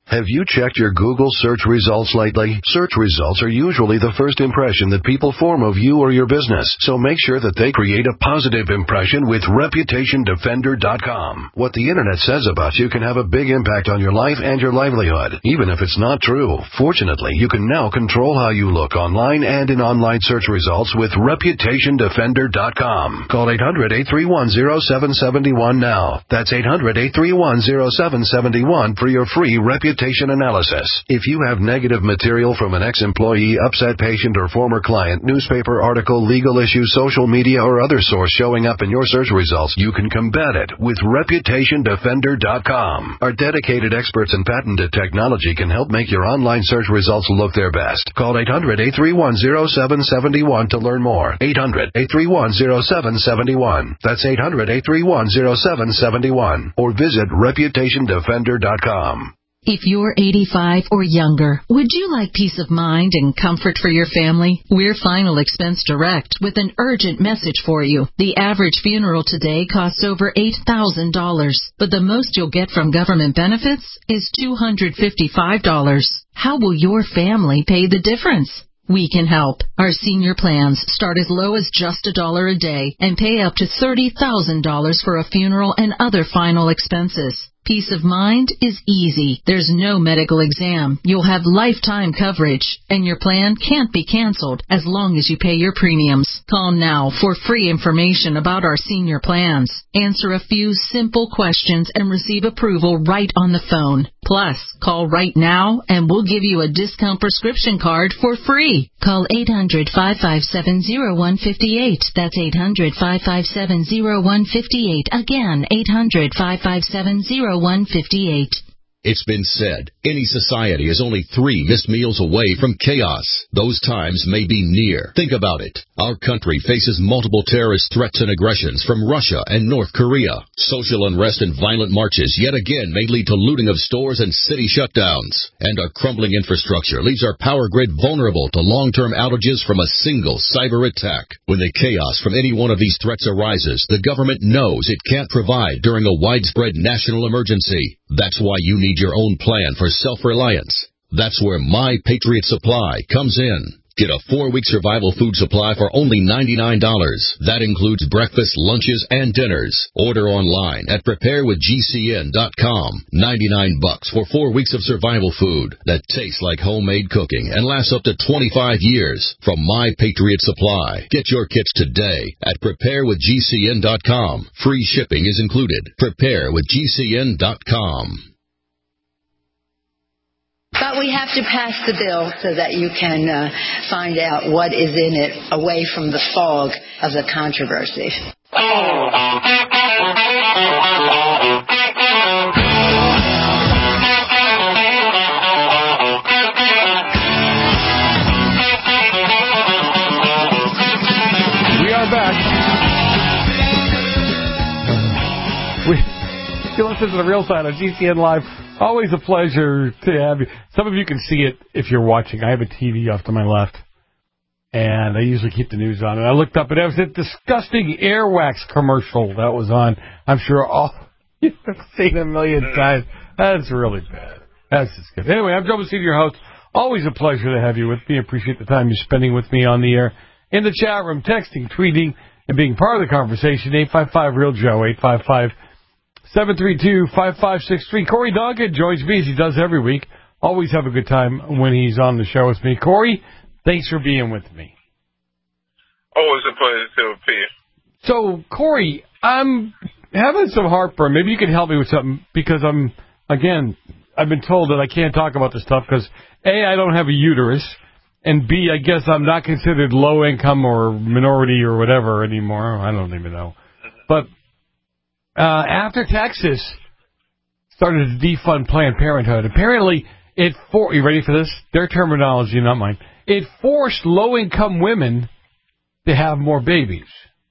Have you checked your Google search results lately? Search results are usually the first impression that people form of you or your business, so make sure that they create a positive impression with Reputation Defender dot com. What the internet says about you can have a big impact on your life and your livelihood, even if it's not true. Fortunately, you can now control how you look online and in online search results with Reputation Defender dot com. Call eight hundred, eight three one, zero seven seven one now. That's eight hundred, eight three one, zero seven seven one for your free reputation analysis. If you have negative material from an ex-employee, upset patient, or former client, newspaper article, legal issue, social media, or other source showing up in your search results, you can combat it with Reputation Defender dot com. Our dedicated experts and patented technology can help make your online search results look their best. Call eight hundred, eight three one, zero seven seven one to learn more. eight hundred, eight three one, zero seven seven one. That's eight hundred, eight three one, zero seven seven one. Or visit Reputation Defender dot com. If you're eighty-five or younger, would you like peace of mind and comfort for your family? We're Final Expense Direct with an urgent message for you. The average funeral today costs over eight thousand dollars, but the most you'll get from government benefits is two hundred fifty-five dollars. How will your family pay the difference? We can help. Our senior plans start as low as just a dollar a day and pay up to thirty thousand dollars for a funeral and other final expenses. Peace of mind is easy. There's no medical exam. You'll have lifetime coverage, and your plan can't be canceled as long as you pay your premiums. Call now for free information about our senior plans. Answer a few simple questions and receive approval right on the phone. Plus, call right now and we'll give you a discount prescription card for free. Call eight hundred, five five seven, zero one five eight. That's eight hundred, five five seven, zero one five eight. Again, eight hundred, five five seven, zero one five eight. It's been said, any society is only three missed meals away from chaos. Those times may be near. Think about it. Our country faces multiple terrorist threats and aggressions from Russia and North Korea. Social unrest and violent marches yet again may lead to looting of stores and city shutdowns. And our crumbling infrastructure leaves our power grid vulnerable to long-term outages from a single cyber attack. When the chaos from any one of these threats arises, the government knows it can't provide during a widespread national emergency. That's why you need your own plan for self-reliance. That's where My Patriot Supply comes in. Get a four-week survival food supply for only ninety-nine dollars. That includes breakfast, lunches, and dinners. Order online at prepare with G C N dot com. ninety-nine bucks for four weeks of survival food that tastes like homemade cooking and lasts up to twenty-five years from My Patriot Supply. Get your kits today at prepare with G C N dot com. Free shipping is included. prepare with G C N dot com. But we have to pass the bill so that you can uh, find out what is in it away from the fog of the controversy. We are back. We, you listen to The Real Side on G C N Live. Always a pleasure to have you. Some of you can see it if you're watching. I have a T V off to my left, and I usually keep the news on. And I looked up, and it was a disgusting Airwax commercial that was on. I'm sure all you've seen a million times. That's really bad. That's just good. Anyway, I'm Joe Messina, your host. Always a pleasure to have you with me. Appreciate the time you're spending with me on the air, in the chat room, texting, tweeting, and being part of the conversation. eight five five, real Joe, eight five five, seven three two, five five six three. Corey Doggett joins me as he does every week. Always have a good time when he's on the show with me. Corey, thanks for being with me. Always a pleasure to appear. So, Corey, I'm having some heartburn. Maybe you can help me with something because I'm, again, I've been told that I can't talk about this stuff because, A, I don't have a uterus, and B, I guess I'm not considered low income or minority or whatever anymore. I don't even know. But Uh, after Texas started to defund Planned Parenthood, apparently it for you ready for this? Their terminology, not mine. It forced low-income women to have more babies.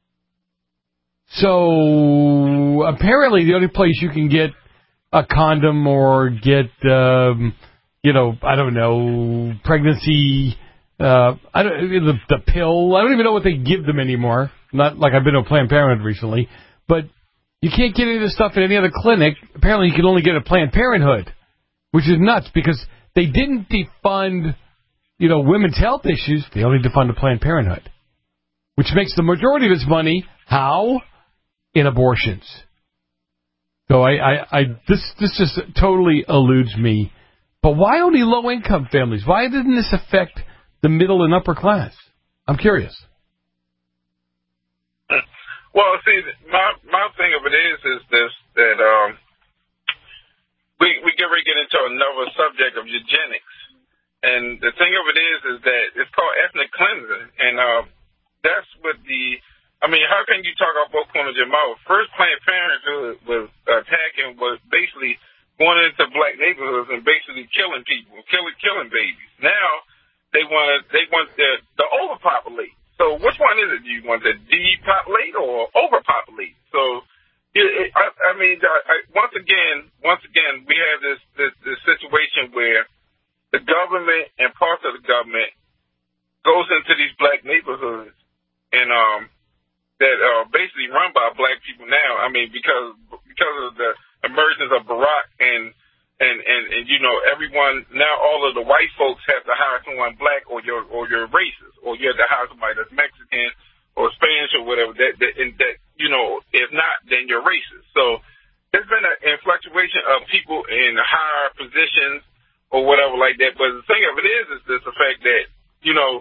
So apparently the only place you can get a condom or get, um, you know, I don't know, pregnancy, uh, I don't the, the pill. I don't even know what they give them anymore. Not like I've been to Planned Parenthood recently, but you can't get any of this stuff at any other clinic. Apparently, you can only get it at Planned Parenthood, which is nuts because they didn't defund, you know, women's health issues. They only defunded Planned Parenthood, which makes the majority of its money how? In abortions. So I, I, I this this just totally eludes me. But why only low-income families? Why didn't this affect the middle and upper class? I'm curious. Well, see, my my thing of it is is this that um we we get ready to get into another subject of eugenics, and the thing of it is is that it's called ethnic cleansing, and uh, that's what the I mean, how can you talk about both corners of your mouth? First, Planned Parenthood was attacking was basically going into black neighborhoods and basically killing people, killing killing babies. Now they want they want the the overpopulate. So which one is it? Do you want to depopulate or overpopulate? So, it, it, I, I mean, I, I, once again, once again, we have this, this this situation where the government and parts of the government goes into these black neighborhoods and um that are basically run by black people now. I mean, because because of the emergence of Barack and And, and, and, you know, everyone, now all of the white folks have to hire someone black or you're, or you're racist, or you have to hire somebody that's Mexican or Spanish or whatever, that, that, and that, you know, if not, then you're racist. So there's been an fluctuation of people in higher positions or whatever like that. But the thing of it is, is this the fact that, you know,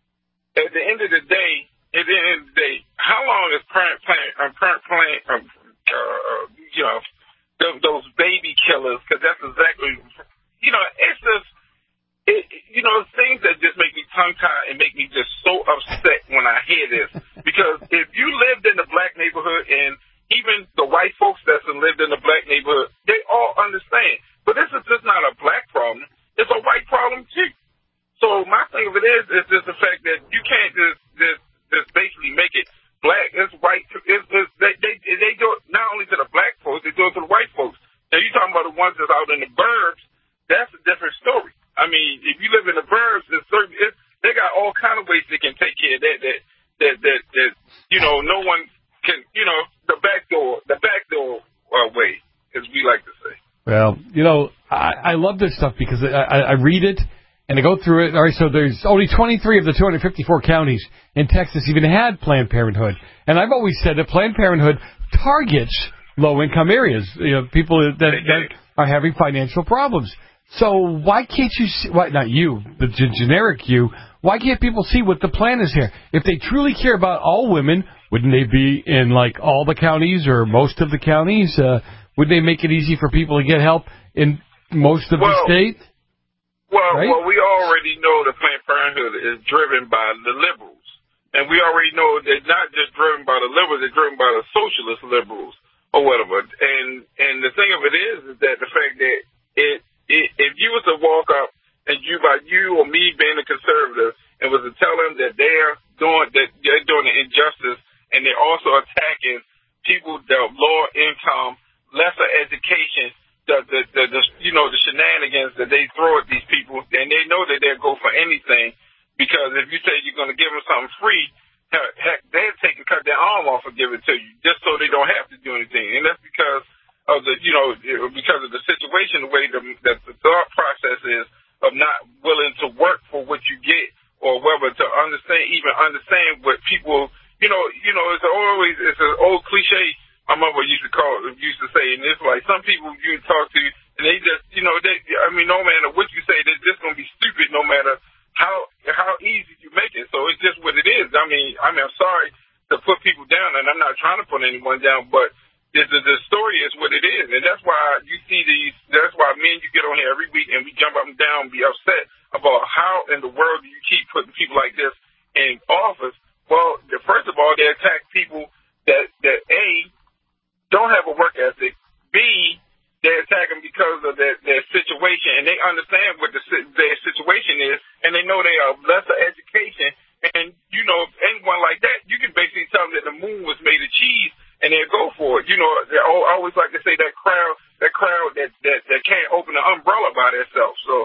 at the end of the day, at the end of the day, how long is parent plan, um, parent plan, um, uh, you know, those baby killers, because that's exactly, you know, it's just, it, you know, things that just make me tongue-tied and make me just so upset when I hear this. Because if you lived in the black neighborhood, and even the white folks that lived in the black neighborhood, they all understand. But this is just not a black problem. It's a white problem, too. So my thing of it is, is just the fact that you can't just, just, just basically make it black, it's white, it's, it's, they, they they do it not only to the black folks, they do it to the white folks. Now, you're talking about the ones that's out in the burbs, that's a different story. I mean, if you live in the burbs, it's certain, it's, they got all kind of ways they can take care of that, that, that, that, that you know, no one can, you know, the back door, the back door uh, way, as we like to say. Well, you know, I, I love this stuff because I, I, I read it, and I go through it. All right, so there's only twenty-three of the two hundred fifty-four counties in Texas even had Planned Parenthood. And I've always said that Planned Parenthood targets low-income areas, you know, people that, that are having financial problems. So why can't you see, why, not you, the g- generic you, why can't people see what the plan is here? If they truly care about all women, wouldn't they be in, like, all the counties or most of the counties? Uh, would they make it easy for people to get help in most of well, the state? Well, right? well, we already know that Planned Parenthood is driven by the liberals. And we already know they're not just driven by the liberals, they're driven by the socialist liberals or whatever. And and the thing of it is, is that the fact that it, it if you was to walk up and you, by you or me being a conservative, and was to tell them that they're doing that they're doing an injustice, and they're also attacking people that are lower income, lesser education, the, the the the you know the shenanigans that they throw at these people, and they know that they'll go for anything. Because if you say you're going to give them something free, heck, they'll take and cut their arm off and give it to you just so they don't have to do anything. And that's because of the, you know, because of the situation, the way the, that the thought process is of not willing to work for what you get, or whether to understand, even understand what people, you know, you know, it's always, it's an old cliche my mother used to call, used to say, and it's like some people you talk to, and they just, you know, they, I mean, no matter what you say, they're just going to be stupid no matter how how easy you make it. So it's just what it is. I mean, I mean, I'm sorry to put people down, and I'm not trying to put anyone down, but the, the, the story is what it is. And that's why you see these, that's why me and you get on here every week, and we jump up and down and be upset about how in the world do you keep putting people like this in office. Well, the, first of all, they attack people that, that A, don't have a work ethic, B, they attack them because of their, their situation, and they understand what the, their situation is, and they know they are lesser education. And, you know, anyone like that, you can basically tell them that the moon was made of cheese, and they'll go for it. You know, I always like to say that crowd, that crowd that, that, that can't open an umbrella by themselves. So,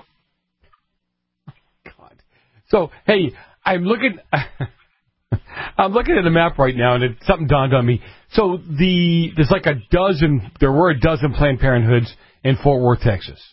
God. So, hey, I'm looking... I'm looking at the map right now, and it, something dawned on me. So the there's like a dozen, there were a dozen Planned Parenthoods in Fort Worth, Texas.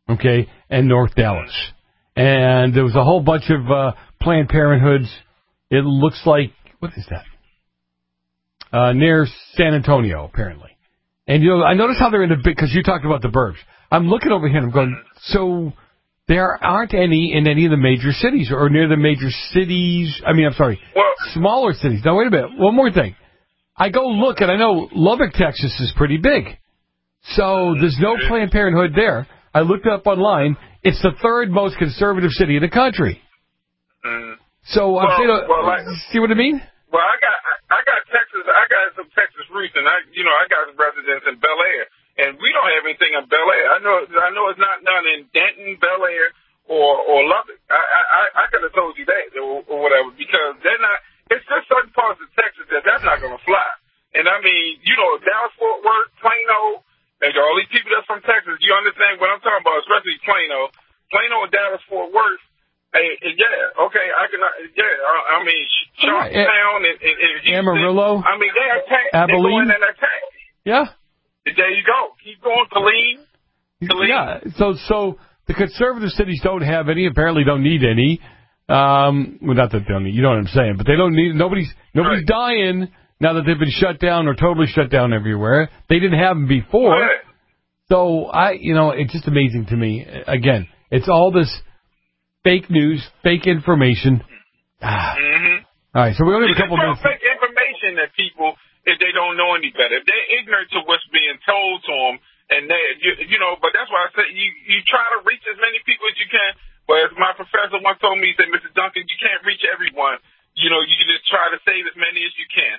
okay, and North Dallas. And there was a whole bunch of uh, Planned Parenthoods. It looks like, what is that? Uh, near San Antonio, apparently. And, you know, I noticed how they're in the big, because you talked about the burbs. I'm looking over here and I'm going, so there aren't any in any of the major cities or near the major cities. I mean, I'm sorry, well, smaller cities. Now, wait a minute. One more thing. I go look, and I know Lubbock, Texas is pretty big. So there's no Planned Parenthood there. I looked up online. It's the third most conservative city in the country. Mm. So well, I'm saying, well, like, see what I mean? Well, I got I, I got Texas. I got some Texas roots, and I you know I got residents in Bel Air, and we don't have anything in Bel Air. I know I know it's not none in Denton, Bel Air, or or Lubbock. I I, I could have told you that or, or whatever because they're not. It's just certain parts of Texas that that's not going to fly. And I mean, you know, Dallas, Fort Worth, Plano, and all these people that's from Texas. You understand what I'm talking about, especially Plano, Plano, and Dallas, Fort Worth. Hey, yeah, okay, I can, yeah, I, I mean, Charlestown and, and, and Houston, Amarillo, I mean, they attack, Abilene. they go in and attack. Yeah. There you go. Keep going, Killeen. Killeen. Yeah, so, so the conservative cities don't have any, apparently don't need any. Um, well, not that they don't need, you know what I'm saying, but they don't need, nobody's, nobody's right. dying now that they've been shut down or totally shut down everywhere. They didn't have them before. Right. So, I, you know, it's just amazing to me. Again, it's all this fake news, fake information. Ah. Mm-hmm. All right, so we only have a couple minutes. Fake information that people, if they don't know any better, if they're ignorant to what's being told to them, and they, you, you know, but that's why I say you, you try to reach as many people as you can. But as my professor once told me, he said, Mister Duncan, you can't reach everyone. You know, you can just try to save as many as you can.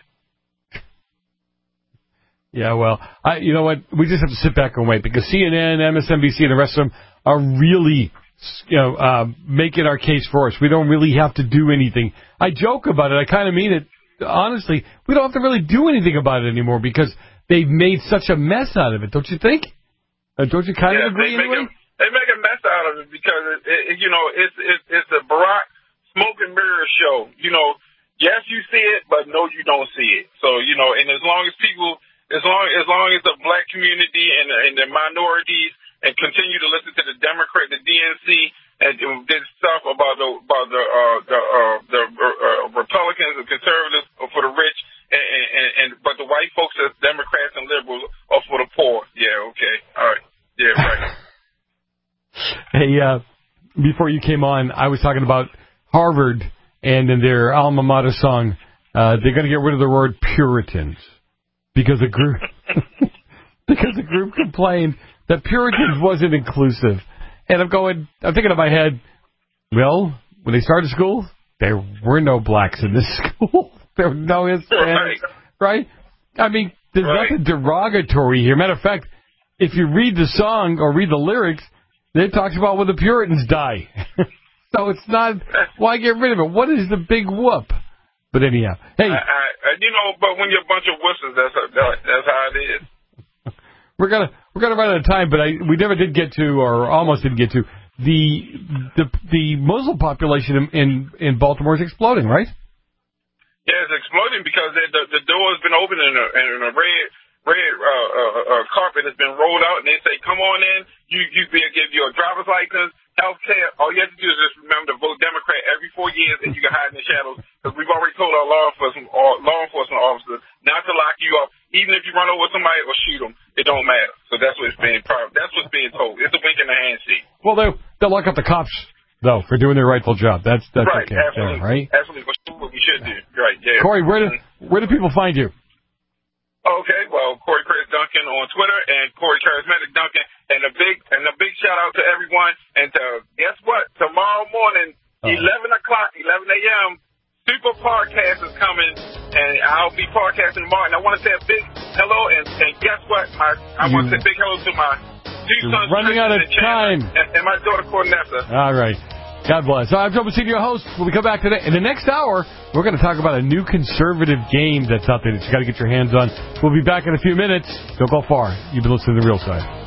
Yeah, well, I, you know what? We just have to sit back and wait because C N N, M S N B C, and the rest of them are really, you know, uh, making our case for us. We don't really have to do anything. I joke about it. I kind of mean it. Honestly, we don't have to really do anything about it anymore because they've made such a mess out of it. Don't you think? Uh, don't you kind yeah, of agree they make, anyway? a, they make a mess out of it because, it, it, you know, it's, it's, it's a Barack smoke and mirror show. You know, yes, you see it, but no, you don't see it. So, you know, and as long as people, as long as long as the black community and, and the minorities and continue to listen to the Democrat, the D N C, and this stuff about the about the uh, the uh, the uh, Republicans and conservatives are for the rich, and, and, and but the white folks are Democrats and liberals are for the poor. Yeah, okay, all right, yeah, right. Hey, uh, before you came on, I was talking about Harvard and in their alma mater song, uh, they're going to get rid of the word Puritans because the group because the group complained that Puritans wasn't inclusive. And I'm going, I'm thinking in my head, well, when they started school, there were no blacks in this school. There were no Hispanics, right? I mean, there's right. nothing derogatory here. Matter of fact, if you read the song or read the lyrics, it talks about when the Puritans die. So it's not, why get rid of it? What is the big whoop? But anyhow, hey. I, I, you know, but when you're a bunch of wusses, that's, that, that's how it is. We're gonna we're gonna run out of time, but I we never did get to, or almost didn't get to, the the the Muslim population in in, in Baltimore is exploding, right? Yeah, it's exploding because they, the the door has been opened and a, and a red red uh, uh, uh, carpet has been rolled out, and they say, "Come on in. You you be give you a driver's license, health care. All you have to do is just remember to vote Democrat every four years, and you can hide in the shadows." Because we've already told our law enforcement law enforcement officers not to lock you up. Even if you run over somebody or shoot them, it don't matter. So that's what's being that's what's being told. It's a wink in the handshake. Well, they'll they'll lock up the cops though for doing their rightful job. That's that's right, okay, absolutely, yeah, right? Absolutely, what we should do. Right, yeah. Corey, where do where do people find you? Okay, well, Corey Chris Duncan on Twitter and Corey Charismatic Duncan, and a big and a big shout out to everyone. And to, guess what? Tomorrow morning, oh. eleven o'clock, eleven a.m. Super Podcast is coming, and I'll be podcasting tomorrow. And I want to say a big hello, and, and guess what? My, I you, want to say big hello to my two sons, running out of time, and, and my daughter Cornessa. All right. God bless. I'm Joe Messina, your host. When we come back today, in the next hour, we're going to talk about a new conservative game that's out there that you got to get your hands on. We'll be back in a few minutes. Don't go far. You've been listening to The Real Side.